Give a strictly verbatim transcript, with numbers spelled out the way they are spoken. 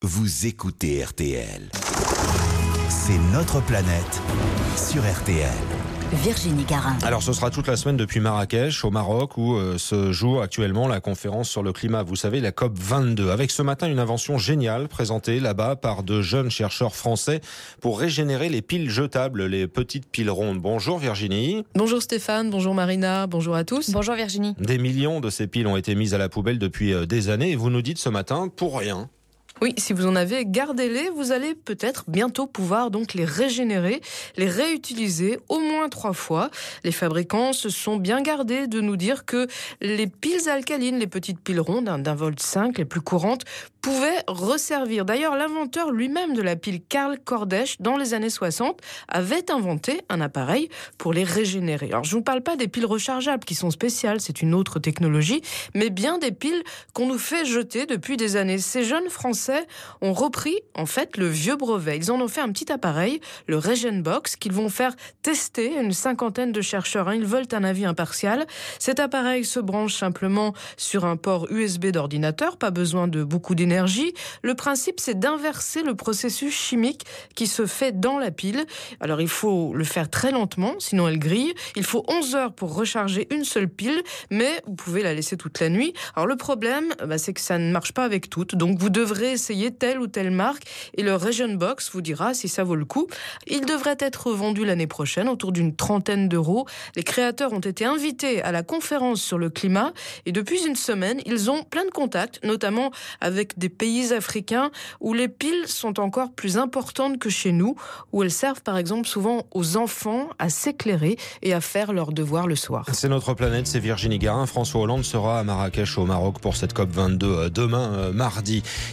Vous écoutez R T L. C'est notre planète sur R T L. Virginie Garin. Alors ce sera toute la semaine depuis Marrakech au Maroc où euh, se joue actuellement la conférence sur le climat, vous savez, la COP vingt-deux, avec ce matin une invention géniale présentée là-bas par de jeunes chercheurs français pour régénérer les piles jetables, les petites piles rondes. Bonjour Virginie. Bonjour Stéphane, bonjour Marina, bonjour à tous. Bonjour Virginie. Des millions de ces piles ont été mises à la poubelle depuis euh, des années et vous nous dites ce matin pour rien. Oui, si vous en avez, gardez-les, vous allez peut-être bientôt pouvoir donc les régénérer, les réutiliser au moins trois fois. Les fabricants se sont bien gardés de nous dire que les piles alcalines, les petites piles rondes hein, d'un volt cinq, les plus courantes, pouvaient resservir. D'ailleurs, l'inventeur lui-même de la pile, Karl Kordesch, dans les années soixante, avait inventé un appareil pour les régénérer. Alors, je ne vous parle pas des piles rechargeables qui sont spéciales, c'est une autre technologie, mais bien des piles qu'on nous fait jeter depuis des années. Ces jeunes Français ont repris en fait le vieux brevet. Ils en ont fait un petit appareil, le Regenbox, qu'ils vont faire tester à une cinquantaine de chercheurs. Ils veulent un avis impartial. Cet appareil se branche simplement sur un port U S B d'ordinateur, pas besoin de beaucoup d'énergie. Le principe, c'est d'inverser le processus chimique qui se fait dans la pile. Alors il faut le faire très lentement, sinon elle grille. Il faut onze heures pour recharger une seule pile, mais vous pouvez la laisser toute la nuit. Alors le problème, bah, c'est que ça ne marche pas avec toutes, donc vous devrez essayer telle ou telle marque et le Regenbox vous dira si ça vaut le coup. Il devrait être vendu l'année prochaine autour d'une trentaine d'euros. Les créateurs ont été invités à la conférence sur le climat et depuis une semaine, ils ont plein de contacts, notamment avec des pays africains où les piles sont encore plus importantes que chez nous, où elles servent par exemple souvent aux enfants à s'éclairer et à faire leurs devoirs le soir. C'est notre planète, c'est Virginie Garin. François Hollande sera à Marrakech au Maroc pour cette COP vingt-deux demain, euh, mardi.